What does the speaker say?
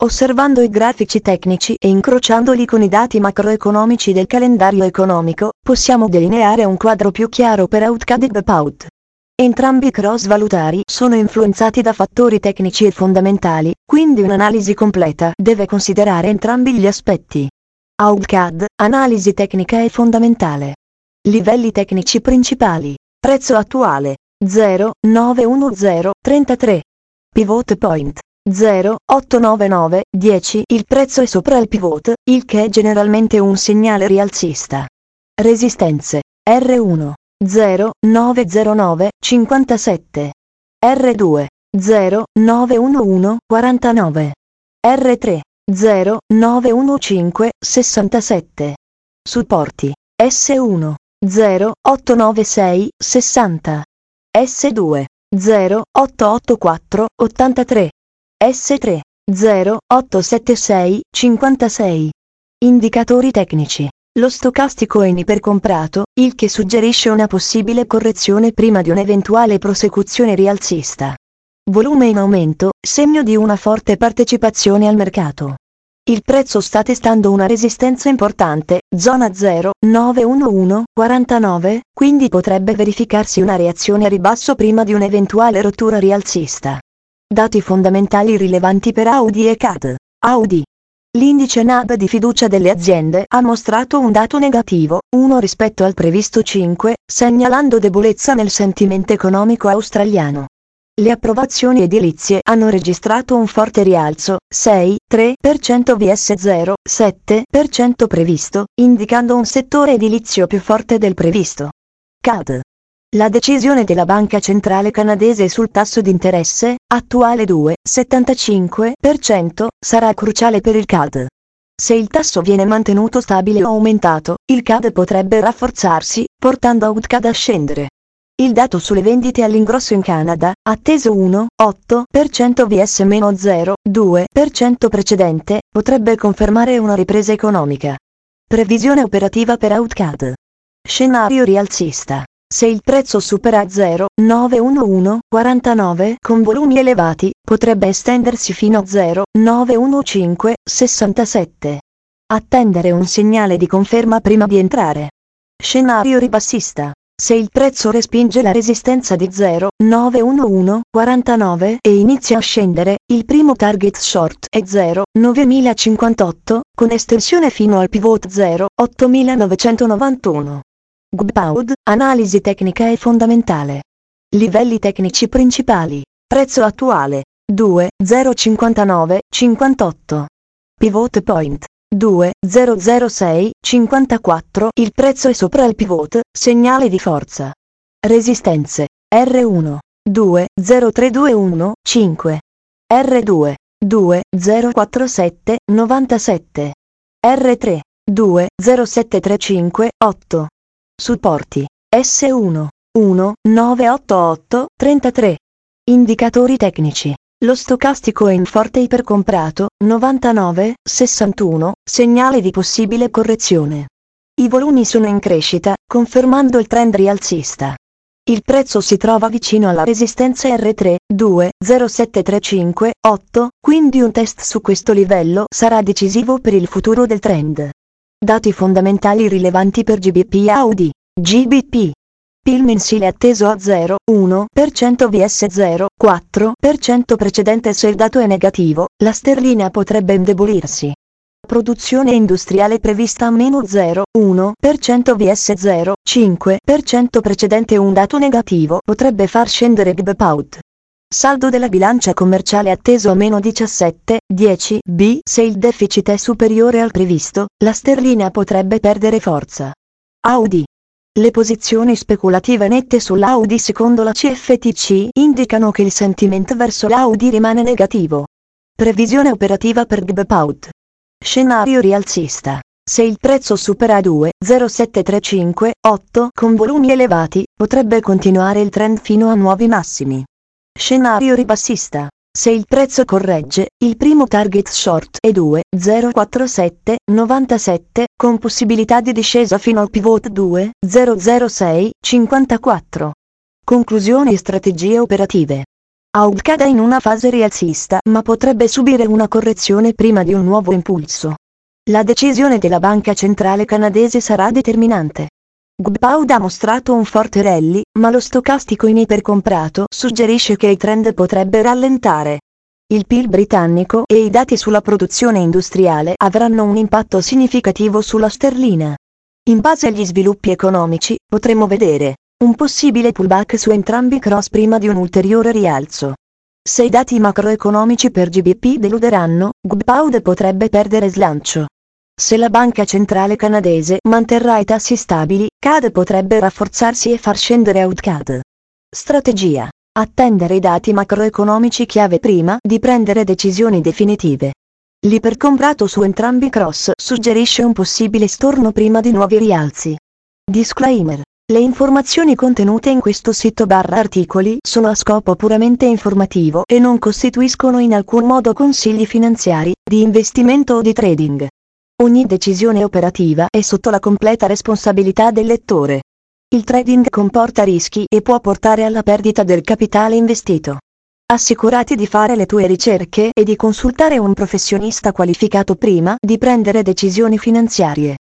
Osservando i grafici tecnici e incrociandoli con i dati macroeconomici del calendario economico, possiamo delineare un quadro più chiaro per Outcad e BPOUT. Entrambi i cross valutari sono influenzati da fattori tecnici e fondamentali, quindi un'analisi completa deve considerare entrambi gli aspetti. Outcad, analisi tecnica e fondamentale. Livelli tecnici principali. Prezzo attuale 0,91033. Pivot point 0,899 10. Il prezzo è sopra il pivot, il che è generalmente un segnale rialzista. Resistenze R1 0,909 57. R2 0,911 49. R3 0,915 67. Supporti S1 0,896 60. S2 0,884 83. S3 0,876 56. Indicatori tecnici. Lo stocastico è in ipercomprato, il che suggerisce una possibile correzione prima di un'eventuale prosecuzione rialzista. Volume in aumento, segno di una forte partecipazione al mercato. Il prezzo sta testando una resistenza importante, zona 0,911 49, quindi potrebbe verificarsi una reazione a ribasso prima di un'eventuale rottura rialzista. Dati fondamentali rilevanti per Audi e CAD. Audi. L'indice NAB di fiducia delle aziende ha mostrato un dato negativo, 1 rispetto al previsto 5, segnalando debolezza nel sentimento economico australiano. Le approvazioni edilizie hanno registrato un forte rialzo, 6,3% vs 0,7% previsto, indicando un settore edilizio più forte del previsto. CAD. La decisione della Banca Centrale Canadese sul tasso di interesse, attuale 2,75%, sarà cruciale per il CAD. Se il tasso viene mantenuto stabile o aumentato, il CAD potrebbe rafforzarsi, portando Outcad a scendere. Il dato sulle vendite all'ingrosso in Canada, atteso 1,8% vs meno 0,2% precedente, potrebbe confermare una ripresa economica. Previsione operativa per Outcad. Scenario rialzista. Se il prezzo supera 0,911 49 con volumi elevati, potrebbe estendersi fino a 0,915 67. Attendere un segnale di conferma prima di entrare. Scenario ribassista. Se il prezzo respinge la resistenza di 0,911 49 e inizia a scendere, il primo target short è 0,9058, con estensione fino al pivot 0,8991. GBPOUT, analisi tecnica e fondamentale. Livelli tecnici principali. Prezzo attuale 2,059 58. Pivot point 2,006 54. Il prezzo è sopra il pivot, segnale di forza. Resistenze R1 2,0321 5. R2 2,047 97. R3 2,0735 8. Supporti S1 1,988 33. Indicatori tecnici. Lo stocastico è in forte ipercomprato, 99,61, segnale di possibile correzione. I volumi sono in crescita, confermando il trend rialzista. Il prezzo si trova vicino alla resistenza R3, 2,0735 8, quindi un test su questo livello sarà decisivo per il futuro del trend. Dati fondamentali rilevanti per GBP Audi. GBP. PIL mensile atteso a 0,1% vs 0,4% precedente. Se il dato è negativo, la sterlina potrebbe indebolirsi. Produzione industriale prevista a meno 0,1% vs 0,5% precedente. Un dato negativo potrebbe far scendere GBPOUT. Saldo della bilancia commerciale atteso a meno 17,10 B. Se il deficit è superiore al previsto, la sterlina potrebbe perdere forza. Audi. Le posizioni speculative nette sull'Audi secondo la CFTC indicano che il sentimento verso l'Audi rimane negativo. Previsione operativa per GBPOUT. Scenario rialzista. Se il prezzo supera 2,0735 8 con volumi elevati, potrebbe continuare il trend fino a nuovi massimi. Scenario ribassista. Se il prezzo corregge, il primo target short è 2,047 97, con possibilità di discesa fino al pivot 2,006 54. Conclusioni e strategie operative. Autkad è in una fase rialzista ma potrebbe subire una correzione prima di un nuovo impulso. La decisione della banca centrale canadese sarà determinante. GBPAUD ha mostrato un forte rally, ma lo stocastico in ipercomprato suggerisce che il trend potrebbe rallentare. Il PIL britannico e i dati sulla produzione industriale avranno un impatto significativo sulla sterlina. In base agli sviluppi economici, potremo vedere un possibile pullback su entrambi i cross prima di un ulteriore rialzo. Se i dati macroeconomici per GBP deluderanno, GBPAUD potrebbe perdere slancio. Se la banca centrale canadese manterrà i tassi stabili, CAD potrebbe rafforzarsi e far scendere AUDCAD. Strategia: attendere i dati macroeconomici chiave prima di prendere decisioni definitive. L'ipercomprato su entrambi i cross suggerisce un possibile storno prima di nuovi rialzi. Disclaimer: le informazioni contenute in questo sito/articoli sono a scopo puramente informativo e non costituiscono in alcun modo consigli finanziari, di investimento o di trading. Ogni decisione operativa è sotto la completa responsabilità del lettore. Il trading comporta rischi e può portare alla perdita del capitale investito. Assicurati di fare le tue ricerche e di consultare un professionista qualificato prima di prendere decisioni finanziarie.